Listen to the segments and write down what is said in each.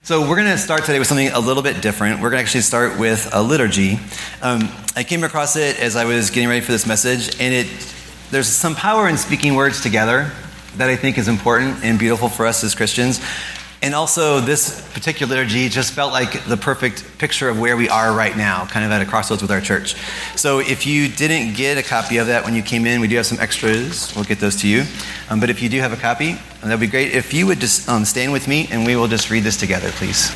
So we're going to start today with something a little bit different. We're going to actually start with a liturgy. I came across it as I was getting ready for this message, and there's some power in speaking words together that I think is important and beautiful for us as Christians. And also, this particular liturgy just felt like the perfect picture of where we are right now, kind of at a crossroads with our church. So if you didn't get a copy of that when you came in, we do have some extras. We'll get those to you. But if you do have a copy, that would be great. If you would just stand with me, and we will just read this together, please.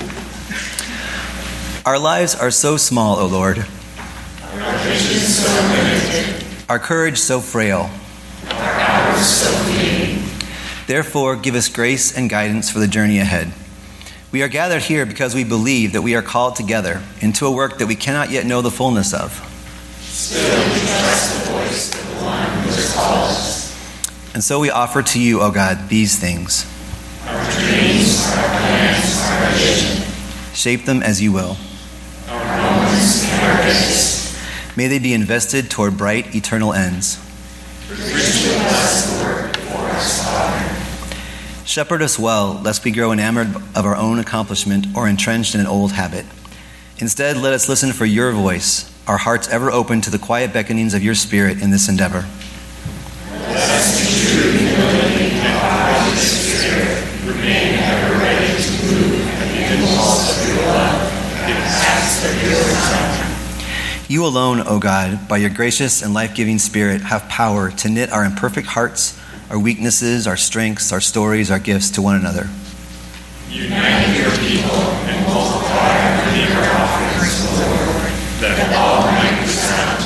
Our lives are so small, O Lord. Our vision so limited. Our courage so frail. Our hours so fleeting. Therefore, give us grace and guidance for the journey ahead. We are gathered here because we believe that we are called together into a work that we cannot yet know the fullness of. Still, we trust the voice of the one who has called us. And so we offer to you, O God, these things. Our dreams, our plans, our vision. Shape them as you will. Our moments and our days. May they be invested toward bright, eternal ends. Richly bless the work before us, Father. Shepherd us well, lest we grow enamored of our own accomplishment or entrenched in an old habit. Instead, let us listen for your voice, our hearts ever open to the quiet beckonings of your Spirit in this endeavor. Let us in true humility and power of the Spirit remain ever ready to move at the impulse of your love and acts of your Son. You alone, O God, by your gracious and life-giving Spirit, have power to knit our imperfect hearts, our weaknesses, our strengths, our stories, our gifts to one another. Unite your people and multiply our meager offerings, O Lord, that all might resound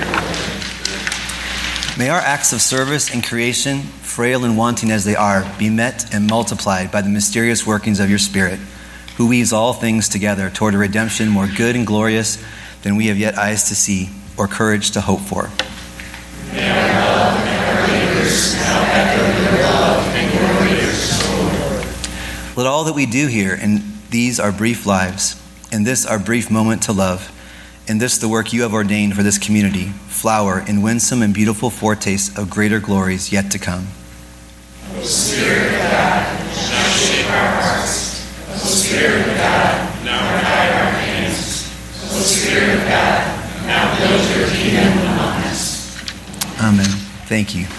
to your glory. May our acts of service and creation, frail and wanting as they are, be met and multiplied by the mysterious workings of your Spirit, who weaves all things together toward a redemption more good and glorious than we have yet eyes to see or courage to hope for. May our love and our labors now echo your love and your labors, O Lord. Let all that we do here in these our brief lives, in this our brief moment to love, in this the work you have ordained for this community, flower in winsome and beautiful foretastes of greater glories yet to come. O Spirit of God, now shape our hearts. O Spirit of God, now guide our hands. O Spirit of God, now build your kingdom among us. Amen. Thank you.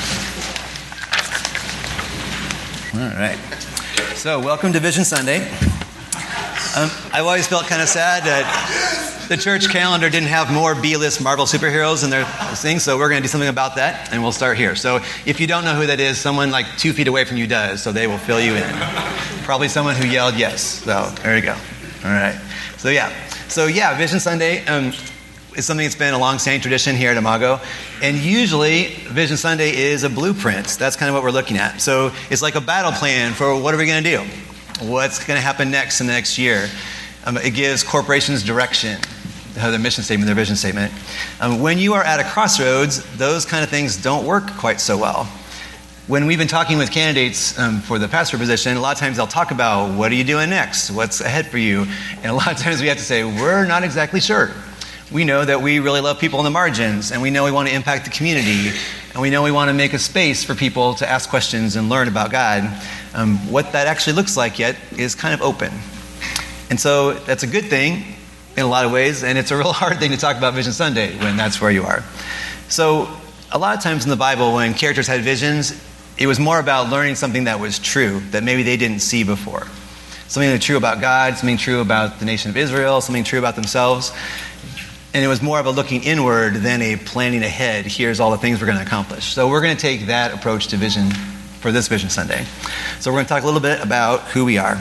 All right. So, welcome to Vision Sunday. I've always felt kind of sad that the church calendar didn't have more B-list Marvel superheroes in their thing, so we're going to do something about that, and we'll start here. So, if you don't know who that is, someone like 2 feet away from you does, so they will fill you in. Probably someone who yelled yes. So, there you go. All right. So, Vision Sunday is something that's been a long-standing tradition here at Imago. And usually, Vision Sunday is a blueprint. That's kind of what we're looking at. So it's like a battle plan for what are we going to do? What's going to happen next in the next year? It gives corporations direction, their mission statement, their vision statement. When you are at a crossroads, those kind of things don't work quite so well. When we've been talking with candidates for the pastor position, a lot of times they'll talk about, what are you doing next? What's ahead for you? And a lot of times we have to say, we're not exactly sure. We know that we really love people on the margins, and we know we want to impact the community, and we know we want to make a space for people to ask questions and learn about God. What that actually looks like yet is kind of open. And so that's a good thing in a lot of ways, and it's a real hard thing to talk about Vision Sunday when that's where you are. So a lot of times in the Bible, when characters had visions, it was more about learning something that was true, that maybe they didn't see before. Something that's true about God, something true about the nation of Israel, something true about themselves. And it was more of a looking inward than a planning ahead. Here's all the things we're going to accomplish. So we're going to take that approach to vision for this Vision Sunday. So we're going to talk a little bit about who we are.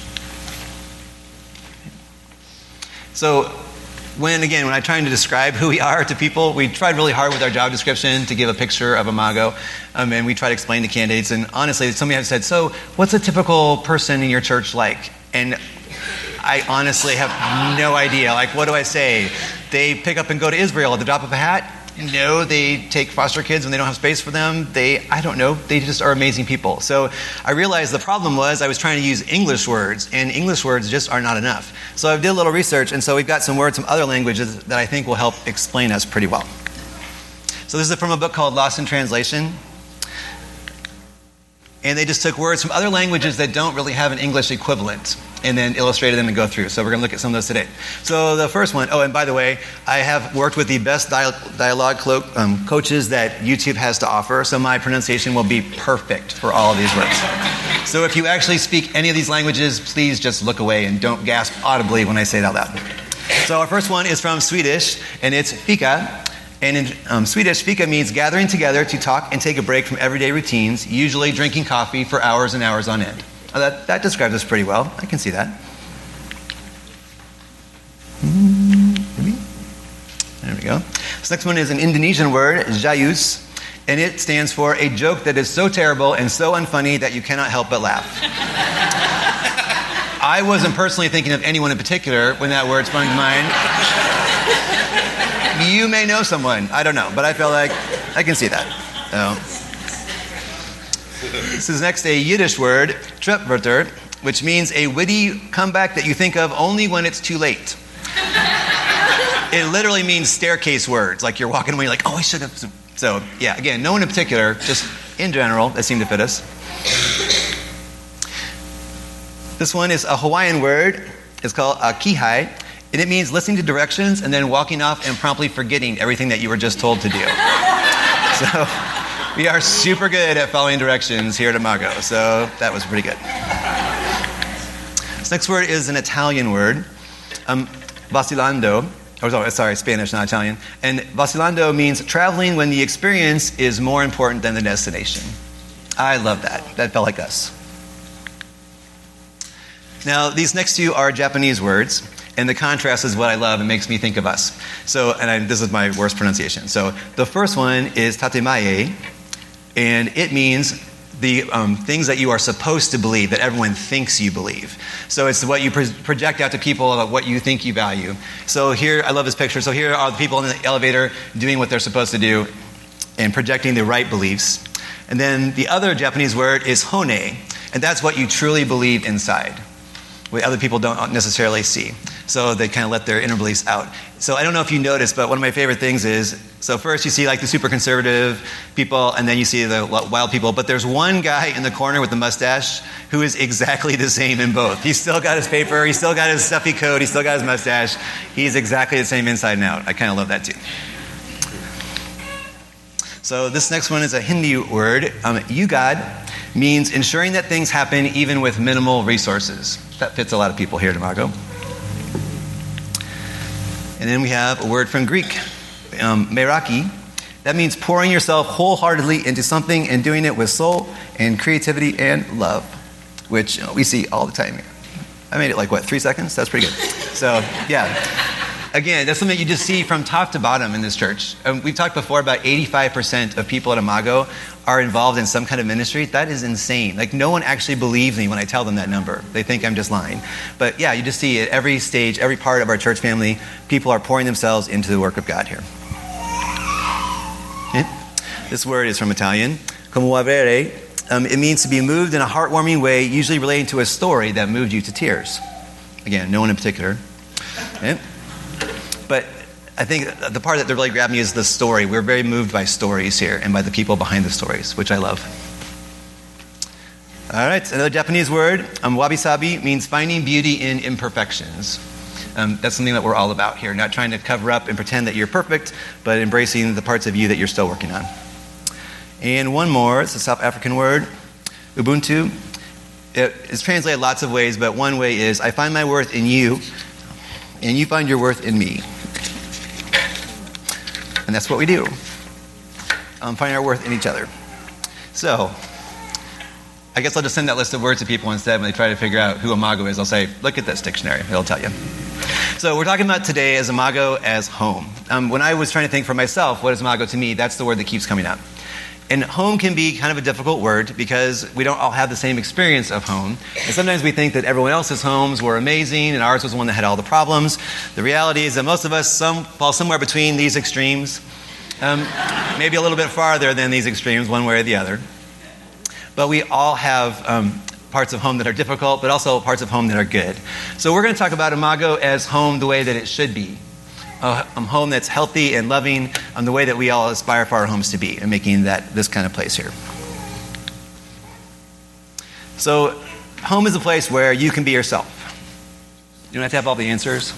So when I'm trying to describe who we are to people, we tried really hard with our job description to give a picture of Imago. And we try to explain to candidates. And honestly, somebody has said, so what's a typical person in your church like? And I honestly have no idea. Like, what do I say? They pick up and go to Israel at the drop of a hat? No, they take foster kids when they don't have space for them. I don't know. They just are amazing people. So I realized the problem was I was trying to use English words, and English words just are not enough. So I did a little research, and so we've got some words from other languages that I think will help explain us pretty well. So this is from a book called Lost in Translation. And they just took words from other languages that don't really have an English equivalent and then illustrated them and go through. So we're going to look at some of those today. So the first one, and by the way, I have worked with the best dialogue coaches that YouTube has to offer, so my pronunciation will be perfect for all of these words. So if you actually speak any of these languages, please just look away and don't gasp audibly when I say it out loud. So our first one is from Swedish, and it's fika. And in Swedish, fika means gathering together to talk and take a break from everyday routines, usually drinking coffee for hours and hours on end. That describes us pretty well. I can see that. Maybe. There we go. This next one is an Indonesian word, jayus, and it stands for a joke that is so terrible and so unfunny that you cannot help but laugh. I wasn't personally thinking of anyone in particular when that word sprung to mind. You may know someone. I don't know. But I feel like I can see that. So, this is next a Yiddish word, trepwörter, which means a witty comeback that you think of only when it's too late. It literally means staircase words. Like you're walking away, you're like, oh, I should have. So, yeah, again, no one in particular, just in general, that seem to fit us. This one is a Hawaiian word. It's called akihai. And it means listening to directions and then walking off and promptly forgetting everything that you were just told to do. So we are super good at following directions here at Imago. So that was pretty good. This next word is an Italian word, vacillando. Sorry, Spanish, not Italian. And vacillando means traveling when the experience is more important than the destination. I love that. That felt like us. Now, these next two are Japanese words. And the contrast is what I love and makes me think of us. So, this is my worst pronunciation. So the first one is tatemae, and it means the things that you are supposed to believe, that everyone thinks you believe. So it's what you project out to people about what you think you value. So here, I love this picture. So here are the people in the elevator doing what they're supposed to do and projecting the right beliefs. And then the other Japanese word is hone, and that's what you truly believe inside, what other people don't necessarily see. So they kind of let their inner beliefs out. So I don't know if you noticed, but one of my favorite things is, so first you see like the super conservative people, and then you see the wild people, but there's one guy in the corner with the mustache who is exactly the same in both. He's still got his paper, he's still got his stuffy coat, he's still got his mustache. He's exactly the same inside and out. I kind of love that too. So this next one is a Hindi word. Yugad means ensuring that things happen even with minimal resources. That fits a lot of people here at Imago. And then we have a word from Greek, meraki. That means pouring yourself wholeheartedly into something and doing it with soul and creativity and love, which we see all the time here. I made it like, 3 seconds? That's pretty good. So, yeah. Again, that's something you just see from top to bottom in this church. We've talked before about 85% of people at Imago are involved in some kind of ministry. That is insane. Like, no one actually believes me when I tell them that number. They think I'm just lying. But yeah, you just see at every stage, every part of our church family, people are pouring themselves into the work of God here. Okay. This word is from Italian, commuovere. It means to be moved in a heartwarming way, usually relating to a story that moved you to tears. Again, no one in particular. Okay. But I think the part that really grabbed me is the story. We're very moved by stories here and by the people behind the stories, which I love. All right, another Japanese word, wabi-sabi, means finding beauty in imperfections. That's something that we're all about here, not trying to cover up and pretend that you're perfect, but embracing the parts of you that you're still working on. And one more, it's a South African word, ubuntu. It's translated lots of ways, but one way is, I find my worth in you, and you find your worth in me. And that's what we do. Find our worth in each other. So, I guess I'll just send that list of words to people instead when they try to figure out who Imago is. I'll say, look at this dictionary. It'll tell you. So we're talking about today as Imago as home. When I was trying to think for myself, what is Imago to me, that's the word that keeps coming up. And home can be kind of a difficult word because we don't all have the same experience of home. And sometimes we think that everyone else's homes were amazing and ours was the one that had all the problems. The reality is that most of us fall somewhere between these extremes, maybe a little bit farther than these extremes, one way or the other. But we all have parts of home that are difficult, but also parts of home that are good. So we're going to talk about Imago as home the way that it should be. A home that's healthy and loving, the way that we all aspire for our homes to be, and making that this kind of place here. So home is a place where you can be yourself. You don't have to have all the answers.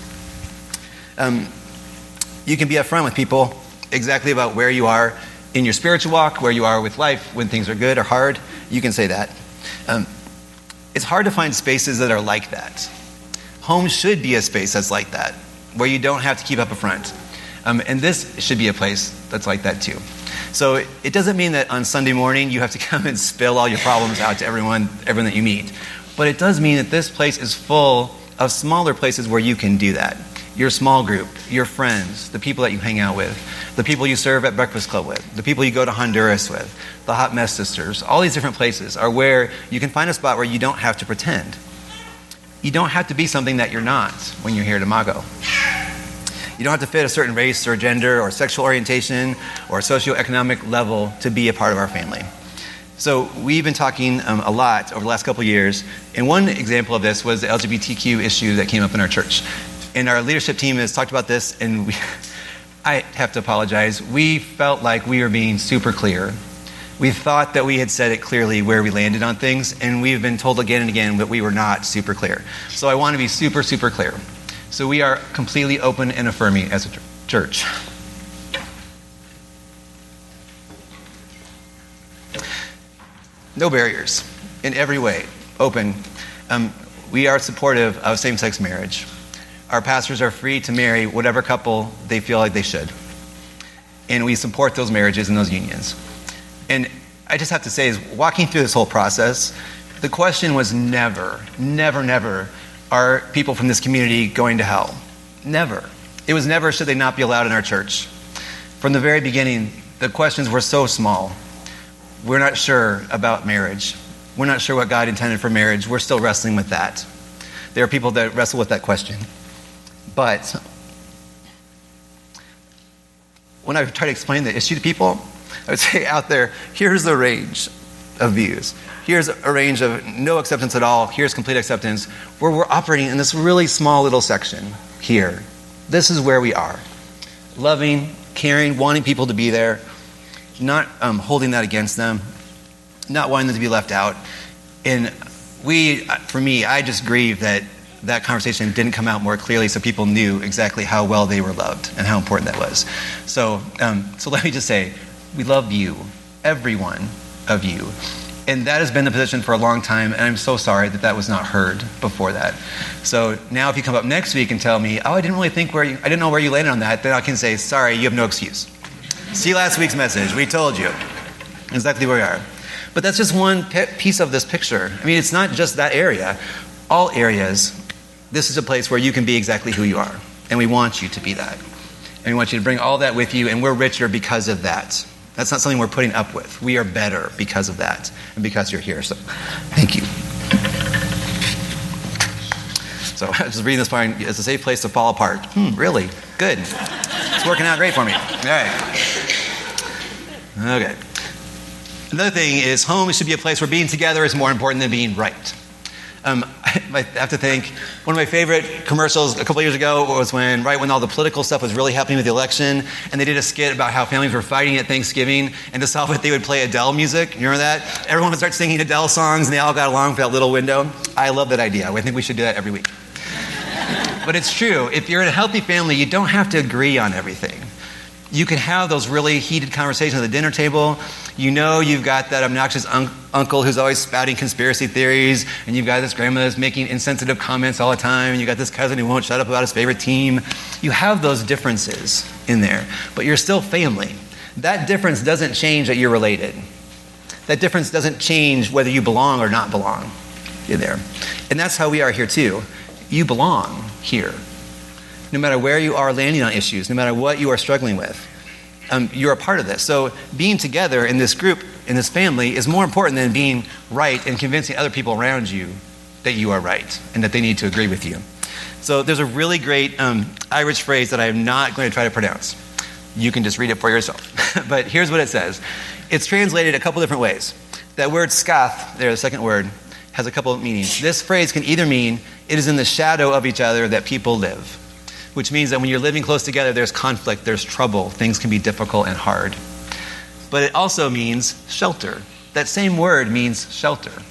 You can be upfront with people exactly about where you are in your spiritual walk, where you are with life, when things are good or hard. You can say that. It's hard to find spaces that are like that. Home should be a space that's like that, where you don't have to keep up a front. And this should be a place that's like that too. So it doesn't mean that on Sunday morning you have to come and spill all your problems out to everyone that you meet. But it does mean that this place is full of smaller places where you can do that. Your small group, your friends, the people that you hang out with, the people you serve at Breakfast Club with, the people you go to Honduras with, the Hot Mess Sisters, all these different places are where you can find a spot where you don't have to pretend. You don't have to be something that you're not when you're here at Imago. You don't have to fit a certain race or gender or sexual orientation or socioeconomic level to be a part of our family. So we've been talking a lot over the last couple of years, and one example of this was the LGBTQ issue that came up in our church. And our leadership team has talked about this, and I have to apologize. We felt like we were being super clear. We thought that we had said it clearly where we landed on things, and we've been told again and again that we were not super clear. So I want to be super, super clear. So we are completely open and affirming as a church. No barriers, in every way, open. We are supportive of same-sex marriage. Our pastors are free to marry whatever couple they feel like they should. And we support those marriages and those unions. And I just have to say, is walking through this whole process, the question was never, are people from this community going to hell? Never. It was never, should they not be allowed in our church? From the very beginning, the questions were so small. We're not sure about marriage. We're not sure what God intended for marriage. We're still wrestling with that. There are people that wrestle with that question. But when I try to explain the issue to people, I would say out there, here's the range of views. Here's a range of no acceptance at all. Here's complete acceptance. Where we're operating in this really small little section here. This is where we are. Loving, caring, wanting people to be there, not holding that against them, not wanting them to be left out. And for me, I just grieve that conversation didn't come out more clearly so people knew exactly how well they were loved and how important that was. So let me just say, we love you, every one of you. And that has been the position for a long time, and I'm so sorry that was not heard before that. So now if you come up next week and tell me, I didn't know where you landed on that, then I can say, sorry, you have no excuse. See last week's message. We told you exactly where we are. But that's just one piece of this picture. I mean, it's not just that area. All areas, this is a place where you can be exactly who you are. And we want you to be that. And we want you to bring all that with you, and we're richer because of that. That's not something we're putting up with. We are better because of that and because you're here. So, thank you. So, I was just reading this part. It's a safe place to fall apart. Really? Good. It's working out great for me. All right. Okay. Another thing is home should be a place where being together is more important than being right. I have to think, one of my favorite commercials a couple years ago was when all the political stuff was really happening with the election, and they did a skit about how families were fighting at Thanksgiving, and to solve it, they would play Adele music. You remember that? Everyone would start singing Adele songs, and they all got along for that little window. I love that idea. I think we should do that every week. But it's true. If you're in a healthy family, you don't have to agree on everything. You can have those really heated conversations at the dinner table. You know you've got that obnoxious uncle who's always spouting conspiracy theories, and you've got this grandma that's making insensitive comments all the time, and you've got this cousin who won't shut up about his favorite team. You have those differences in there, but you're still family. That difference doesn't change that you're related. That difference doesn't change whether you belong or not belong. You're there. And that's how we are here too. You belong here. No matter where you are landing on issues, no matter what you are struggling with, you're a part of this. So being together in this group, in this family, is more important than being right and convincing other people around you that you are right and that they need to agree with you. So there's a really great Irish phrase that I'm not going to try to pronounce. You can just read it for yourself. But here's what it says. It's translated a couple different ways. That word scath, there, the second word, has a couple of meanings. This phrase can either mean it is in the shadow of each other that people live, which means that when you're living close together, there's conflict, there's trouble, things can be difficult and hard. But it also means shelter. That same word means shelter.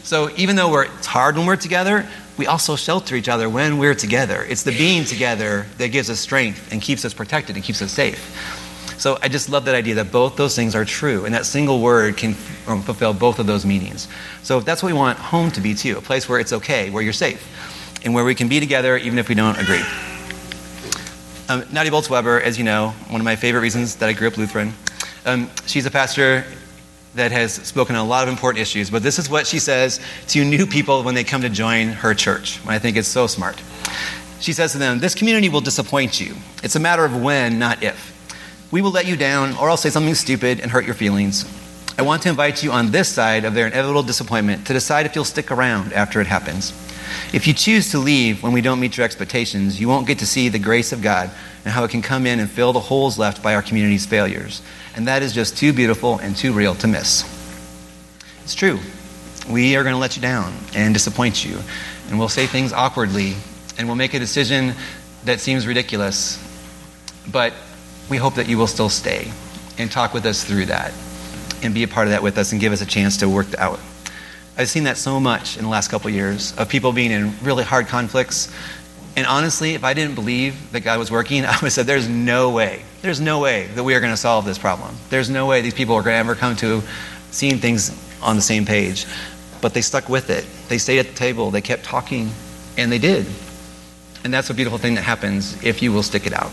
So even though it's hard when we're together, we also shelter each other when we're together. It's the being together that gives us strength and keeps us protected and keeps us safe. So I just love that idea that both those things are true, and that single word can fulfill both of those meanings. So that's what we want home to be too, a place where it's okay, where you're safe, and where we can be together even if we don't agree. Nadia Bolz-Weber, as you know, one of my favorite reasons that I grew up Lutheran. She's a pastor that has spoken on a lot of important issues, but this is what she says to new people when they come to join her church, and I think it's so smart. She says to them, "This community will disappoint you. It's a matter of when, not if. We will let you down, or I'll say something stupid and hurt your feelings. I want to invite you on this side of their inevitable disappointment to decide if you'll stick around after it happens. If you choose to leave when we don't meet your expectations, you won't get to see the grace of God and how it can come in and fill the holes left by our community's failures. And that is just too beautiful and too real to miss." It's true. We are going to let you down and disappoint you. And we'll say things awkwardly. And we'll make a decision that seems ridiculous. But we hope that you will still stay and talk with us through that. And be a part of that with us and give us a chance to work it out. I've seen that so much in the last couple of years of people being in really hard conflicts. And honestly, if I didn't believe that God was working, I would have said, there's no way that we are going to solve this problem. There's no way these people are going to ever come to seeing things on the same page. But they stuck with it. They stayed at the table. They kept talking. And they did. And that's a beautiful thing that happens if you will stick it out.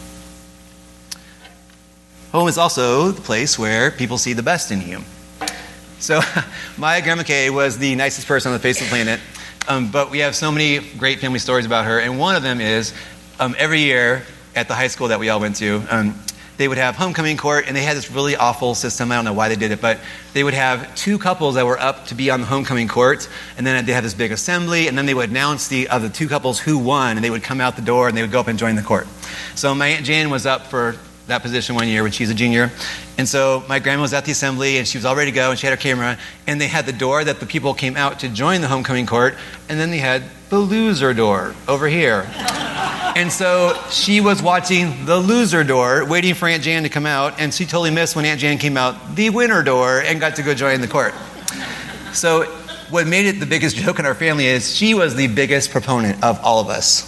Home is also the place where people see the best in you. So my Grandma Kay was the nicest person on the face of the planet. But we have so many great family stories about her. And one of them is every year at the high school that we all went to, they would have homecoming court, and they had this really awful system. I don't know why they did it, but they would have two couples that were up to be on the homecoming court, and then they had this big assembly, and then they would announce the two couples who won, and they would come out the door, and they would go up and join the court. So my Aunt Jan was up for that position one year when she's a junior. And so my grandma was at the assembly, and she was all ready to go, and she had her camera, and they had the door that the people came out to join the homecoming court, and then they had the loser door over here. And so she was watching the loser door, waiting for Aunt Jan to come out, and she totally missed when Aunt Jan came out the winner door and got to go join the court. So what made it the biggest joke in our family is she was the biggest proponent of all of us.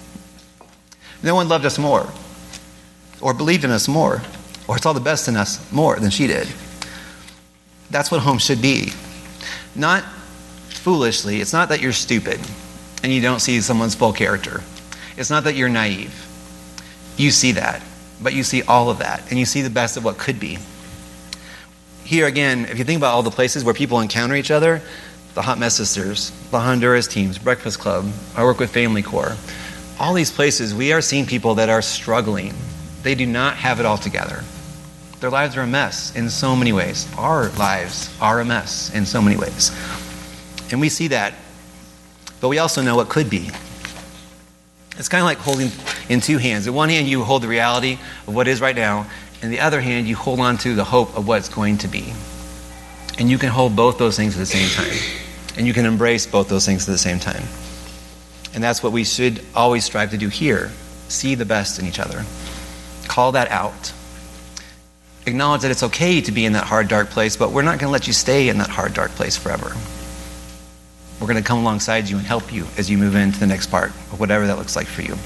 No one loved us more, or believed in us more, or saw the best in us more than she did. That's what home should be. Not foolishly. It's not that you're stupid and you don't see someone's full character. It's not that you're naive. You see that, but you see all of that, and you see the best of what could be. Here again, if you think about all the places where people encounter each other, the Hot Mess Sisters, the Honduras teams, Breakfast Club, our work with Family Corps, all these places, we are seeing people that are struggling. They do not have it all together. Their lives are a mess in so many ways. Our lives are a mess in so many ways. And we see that, but we also know what could be. It's kind of like holding in two hands. In one hand, you hold the reality of what is right now. In the other hand, you hold on to the hope of what's going to be. And you can hold both those things at the same time. And you can embrace both those things at the same time. And that's what we should always strive to do here. See the best in each other. Call that out. Acknowledge that it's okay to be in that hard, dark place, but we're not going to let you stay in that hard, dark place forever. We're going to come alongside you and help you as you move into the next part, of whatever that looks like for you.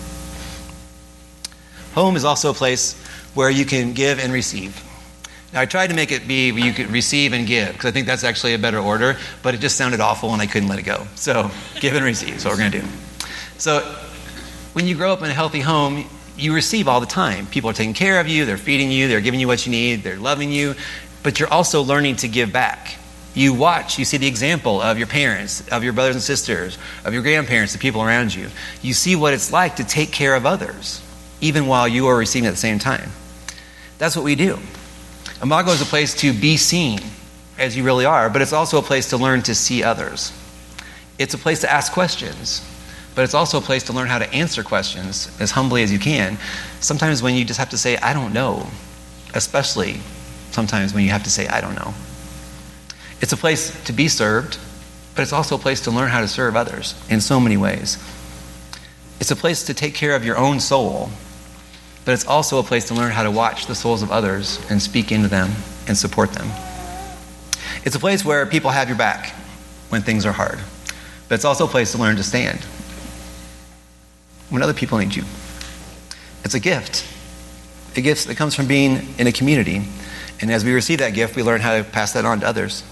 Home is also a place where you can give and receive. Now, I tried to make it be where you could receive and give, because I think that's actually a better order, but it just sounded awful and I couldn't let it go. So, give and receive is what we're going to do. So, when you grow up in a healthy home, you receive all the time. People are taking care of you, they're feeding you, they're giving you what you need, they're loving you, but you're also learning to give back. You watch, you see the example of your parents, of your brothers and sisters, of your grandparents, the people around you. You see what it's like to take care of others, even while you are receiving at the same time. That's what we do. Imago is a place to be seen as you really are, but it's also a place to learn to see others. It's a place to ask questions, but it's also a place to learn how to answer questions as humbly as you can. Sometimes when you just have to say, I don't know, especially sometimes when you have to say, I don't know. It's a place to be served, but it's also a place to learn how to serve others in so many ways. It's a place to take care of your own soul, but it's also a place to learn how to watch the souls of others and speak into them and support them. It's a place where people have your back when things are hard. But it's also a place to learn to stand when other people need you. It's a gift that comes from being in a community. And as we receive that gift, we learn how to pass that on to others.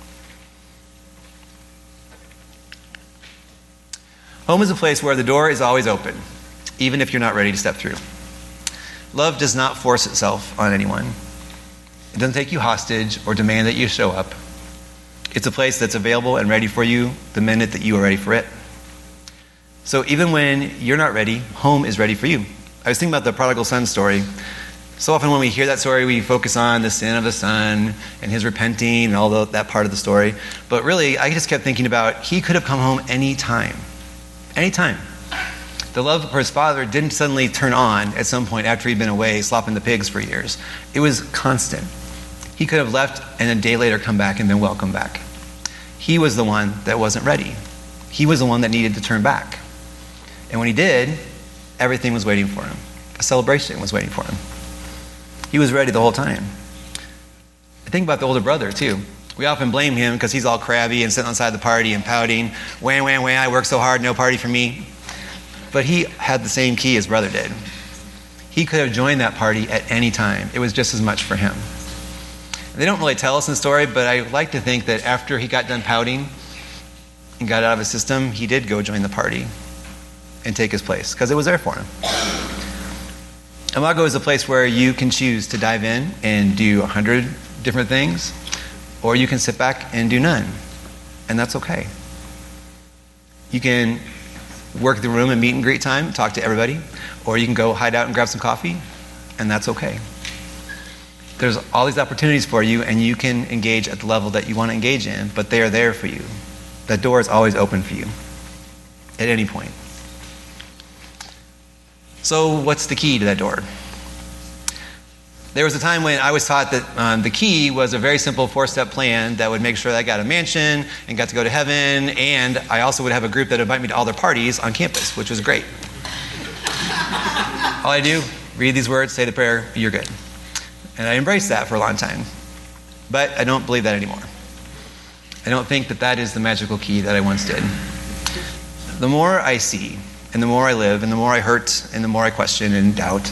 Home is a place where the door is always open, even if you're not ready to step through. Love does not force itself on anyone. It doesn't take you hostage or demand that you show up. It's a place that's available and ready for you the minute that you are ready for it. So even when you're not ready, home is ready for you. I was thinking about the prodigal son story. So often when we hear that story, we focus on the sin of the son and his repenting and all that part of the story. But really, I just kept thinking about he could have come home any time. Anytime. The love for his father didn't suddenly turn on at some point after he'd been away slopping the pigs for years. It was constant. He could have left and a day later come back and been welcomed back. He was the one that wasn't ready. He was the one that needed to turn back. And when he did, everything was waiting for him. A celebration was waiting for him. He was ready the whole time. I think about the older brother, too. We often blame him because he's all crabby and sitting outside the party and pouting, wah, wah, wah, I work so hard, no party for me. But he had the same key his brother did. He could have joined that party at any time. It was just as much for him. They don't really tell us in the story, but I like to think that after he got done pouting and got out of his system, he did go join the party and take his place because it was there for him. Imago is a place where you can choose to dive in and do 100 different things, or you can sit back and do none, and that's okay. You can work the room and meet and greet time, talk to everybody, or you can go hide out and grab some coffee, and that's okay. There's all these opportunities for you, and you can engage at the level that you want to engage in, but they are there for you. That door is always open for you at any point. So what's the key to that door? There was a time when I was taught that the key was a very simple 4-step plan that would make sure that I got a mansion and got to go to heaven, and I also would have a group that would invite me to all their parties on campus, which was great. All I do, read these words, say the prayer, you're good. And I embraced that for a long time. But I don't believe that anymore. I don't think that that is the magical key that I once did. The more I see, and the more I live, and the more I hurt, and the more I question and doubt,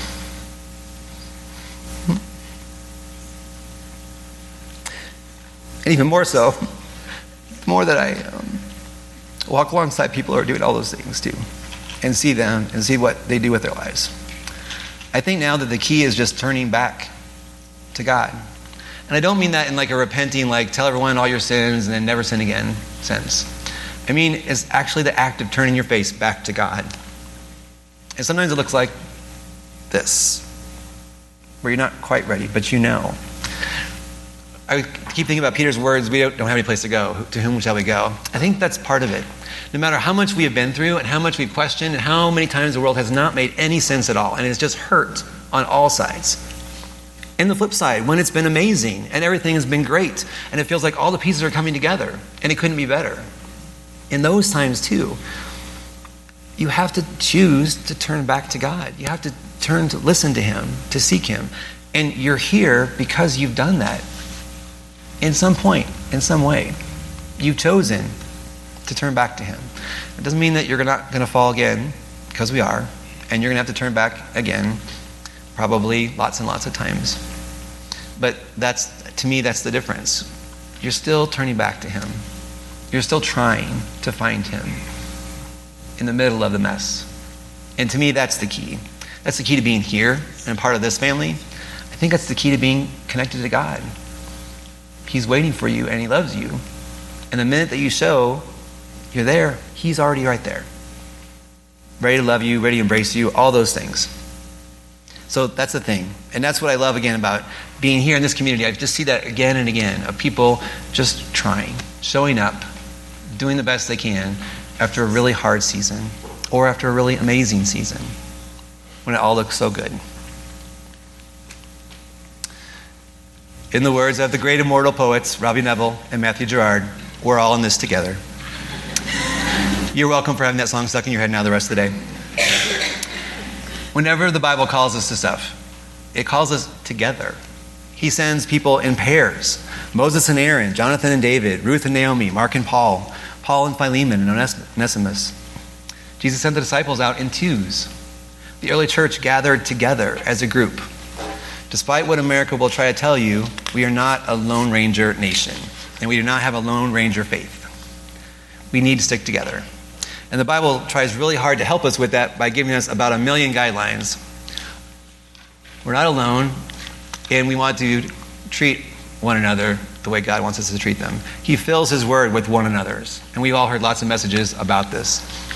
and even more so, the more that I walk alongside people who are doing all those things too, and see them, and see what they do with their lives. I think now that the key is just turning back to God. And I don't mean that in like a repenting, like tell everyone all your sins and then never sin again sense. I mean, it's actually the act of turning your face back to God. And sometimes it looks like this, where you're not quite ready, but you know. I keep thinking about Peter's words, we don't have any place to go. To whom shall we go? I think that's part of it. No matter how much we have been through and how much we've questioned and how many times the world has not made any sense at all, and it's just hurt on all sides. And the flip side, when it's been amazing and everything has been great and it feels like all the pieces are coming together and it couldn't be better. In those times too, you have to choose to turn back to God. You have to turn to listen to Him, to seek Him. And you're here because you've done that. In some point, in some way, you've chosen to turn back to Him. It doesn't mean that you're not going to fall again, because we are, and you're going to have to turn back again, probably lots and lots of times. But to me, that's the difference. You're still turning back to Him. You're still trying to find Him in the middle of the mess. And to me, that's the key. That's the key to being here and part of this family. I think that's the key to being connected to God. He's waiting for you and He loves you. And the minute that you show you're there, He's already right there. Ready to love you, ready to embrace you, all those things. So that's the thing. And that's what I love again about being here in this community. I just see that again and again of people just trying, showing up, doing the best they can after a really hard season or after a really amazing season when it all looks so good. In the words of the great immortal poets, Robbie Neville and Matthew Gerard, we're all in this together. You're welcome for having that song stuck in your head now the rest of the day. Whenever the Bible calls us to stuff, it calls us together. He sends people in pairs. Moses and Aaron, Jonathan and David, Ruth and Naomi, Mark and Paul, Paul and Philemon and Onesimus. Jesus sent the disciples out in twos. The early church gathered together as a group. Despite what America will try to tell you, we are not a Lone Ranger nation, and we do not have a Lone Ranger faith. We need to stick together. And the Bible tries really hard to help us with that by giving us about 1 million guidelines. We're not alone, and we want to treat one another the way God wants us to treat them. He fills his word with one another's, and we've all heard lots of messages about this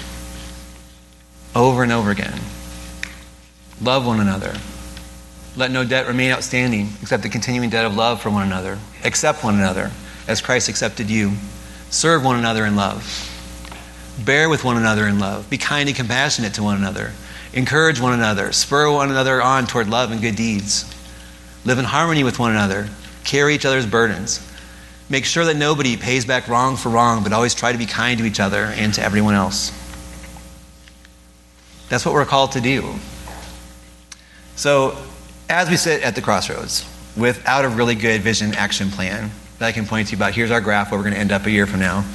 over and over again. Love one another. Let no debt remain outstanding except the continuing debt of love for one another. Accept one another as Christ accepted you. Serve one another in love. Bear with one another in love. Be kind and compassionate to one another. Encourage one another. Spur one another on toward love and good deeds. Live in harmony with one another. Carry each other's burdens. Make sure that nobody pays back wrong for wrong, but always try to be kind to each other and to everyone else. That's what we're called to do. So, as we sit at the crossroads, without a really good vision action plan that I can point to you about, here's our graph where we're going to end up a year from now.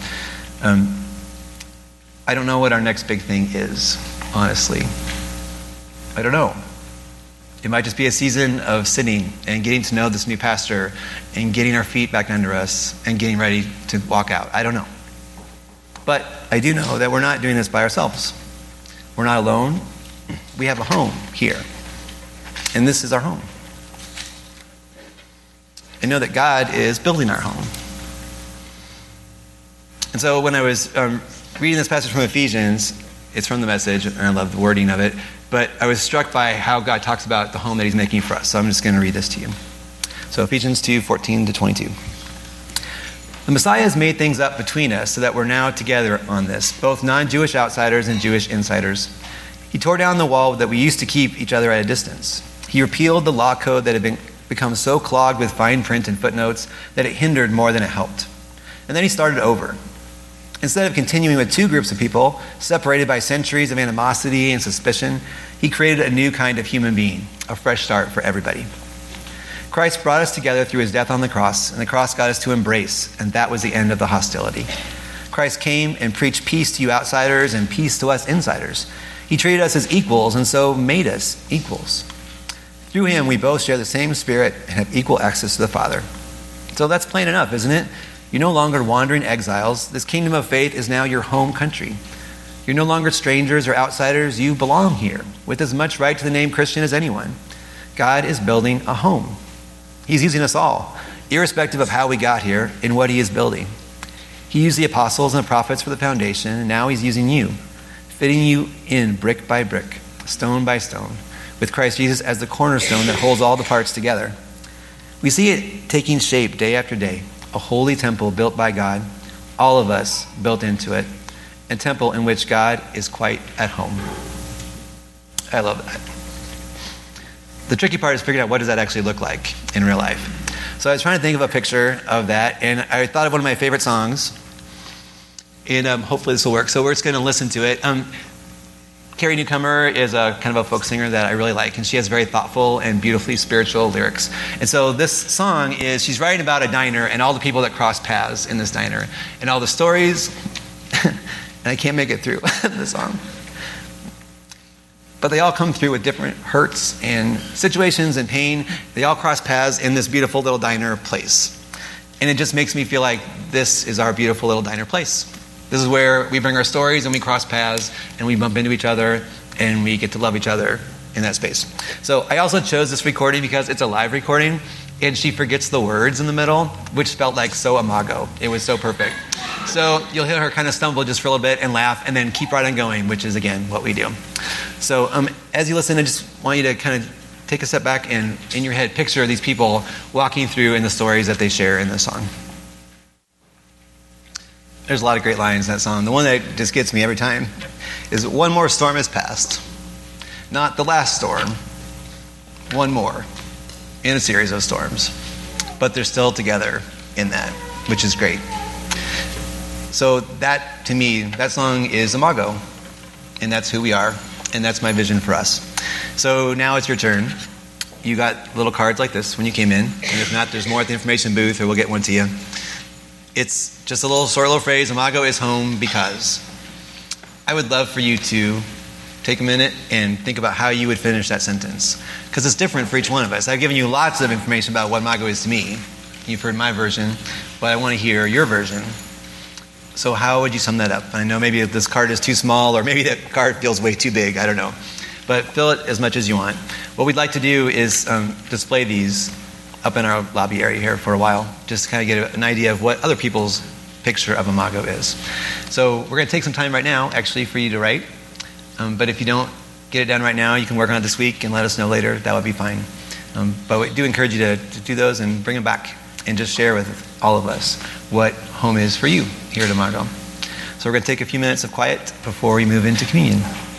I don't know what our next big thing is, honestly. I don't know. It might just be a season of sitting and getting to know this new pastor and getting our feet back under us and getting ready to walk out. I don't know. But I do know that we're not doing this by ourselves. We're not alone. We have a home here. And this is our home. I know that God is building our home. And so when I was reading this passage from Ephesians, it's from the Message, and I love the wording of it, but I was struck by how God talks about the home that he's making for us. So I'm just going to read this to you. So Ephesians 2:14-22. The Messiah has made things up between us so that we're now together on this, both non-Jewish outsiders and Jewish insiders. He tore down the wall that we used to keep each other at a distance. He repealed the law code that had become so clogged with fine print and footnotes that it hindered more than it helped. And then he started over. Instead of continuing with two groups of people, separated by centuries of animosity and suspicion, he created a new kind of human being, a fresh start for everybody. Christ brought us together through his death on the cross, and the cross got us to embrace, and that was the end of the hostility. Christ came and preached peace to you outsiders and peace to us insiders. He treated us as equals and so made us equals. Through him, we both share the same Spirit and have equal access to the Father. So that's plain enough, isn't it? You're no longer wandering exiles. This kingdom of faith is now your home country. You're no longer strangers or outsiders. You belong here with as much right to the name Christian as anyone. God is building a home. He's using us all, irrespective of how we got here and what he is building. He used the apostles and the prophets for the foundation, and now he's using you, fitting you in brick by brick, stone by stone, with Christ Jesus as the cornerstone that holds all the parts together. We see it taking shape day after day, a holy temple built by God, all of us built into it, a temple in which God is quite at home. I love that. The tricky part is figuring out what does that actually look like in real life. So I was trying to think of a picture of that, and I thought of one of my favorite songs, and hopefully this will work. So we're just going to listen to it. Carrie Newcomer is a kind of a folk singer that I really like, and she has very thoughtful and beautifully spiritual lyrics. And so this song is, she's writing about a diner and all the people that cross paths in this diner, and all the stories, and I can't make it through the song. But they all come through with different hurts and situations and pain. They all cross paths in this beautiful little diner place. And it just makes me feel like this is our beautiful little diner place. This is where we bring our stories and we cross paths and we bump into each other and we get to love each other in that space. So I also chose this recording because it's a live recording and she forgets the words in the middle, which felt like so imago. It was so perfect. So you'll hear her kind of stumble just for a little bit and laugh and then keep right on going, which is, again, what we do. So as you listen, I just want you to kind of take a step back and in your head picture these people walking through in the stories that they share in this song. There's a lot of great lines in that song. The one that just gets me every time is, one more storm has passed. Not the last storm. One more in a series of storms. But they're still together in that, which is great. So that, to me, that song is imago. And that's who we are. And that's my vision for us. So now it's your turn. you got little cards like this when you came in. And if not, there's more at the information booth, or we'll get one to you. It's just a short little phrase, Imago is home because. I would love for you to take a minute and think about how you would finish that sentence. Because it's different for each one of us. I've given you lots of information about what Imago is to me. You've heard my version, but I want to hear your version. So how would you sum that up? I know maybe this card is too small, or maybe that card feels way too big. I don't know. But fill it as much as you want. What we'd like to do is display these up in our lobby area here for a while, just to kind of get an idea of what other people's picture of Imago is. So we're going to take some time right now, actually, for you to write. But if you don't get it done right now, you can work on it this week and let us know later. That would be fine. But we do encourage you to do those and bring them back and just share with all of us what home is for you here at Imago. So we're going to take a few minutes of quiet before we move into communion.